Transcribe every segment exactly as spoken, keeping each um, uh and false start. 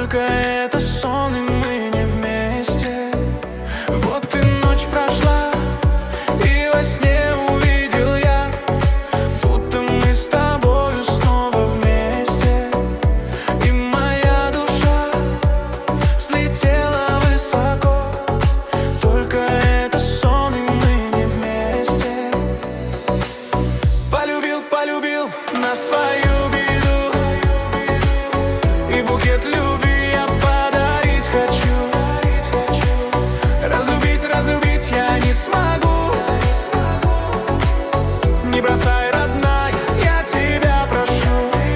Только это сон, и мы не вместе. Вот и ночь прошла, и во сне увидел я, будто мы с тобою снова вместе. И моя душа взлетела высоко. Только это сон, и мы не вместе. Полюбил, полюбил на свою беду, и букет любви я подарить хочу. Разлюбить, разлюбить я не смогу. Не бросай, родная, я тебя прошу.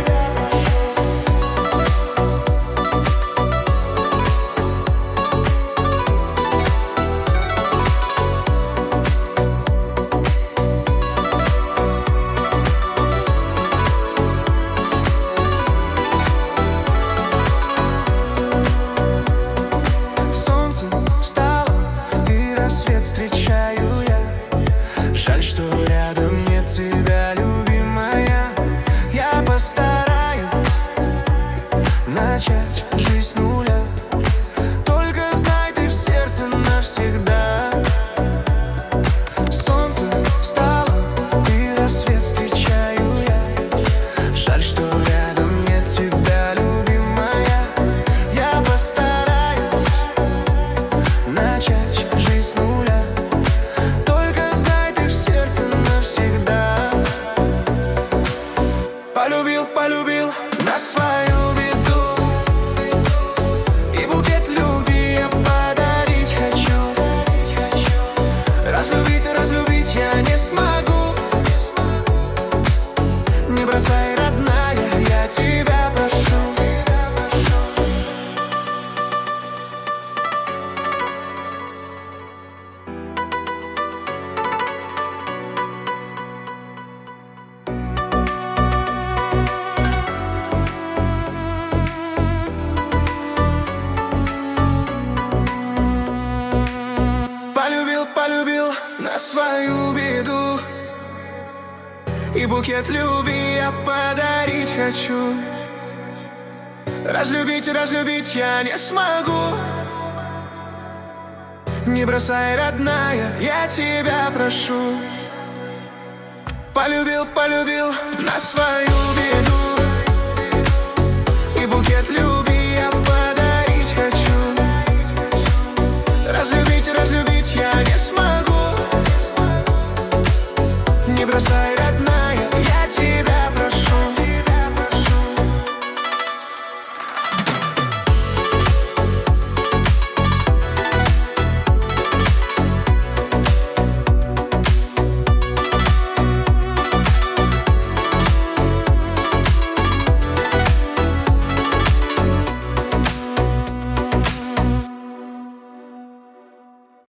Солнце встало, и рассвет встречаю я. Жаль, что рядом нет тебя, любимая. Я постараюсь начать жизнь с нуля. Только знай, ты в сердце навсегда. Солнце встало, и рассвет встречаю я. Жаль, что рядом нет тебя, любимая. Я постараюсь начать жизнь с нуля. Только знай, ты в сердце навсегда. Полюбил, полюбил на свою беду, и букет любви я подарить хочу. Разлюбить, разлюбить я не смогу. Не бросай, родная, я тебя прошу. Полюбил, полюбил на свою беду, и букет любви я подарить хочу. Разлюбить, разлюбить я не смогу. Не бросай, родная, я тебя прошу. Полюбил, полюбил на свою беду, и букет любви я подарить хочу. Разлюбить, разлюбить я не смогу. Не бросай,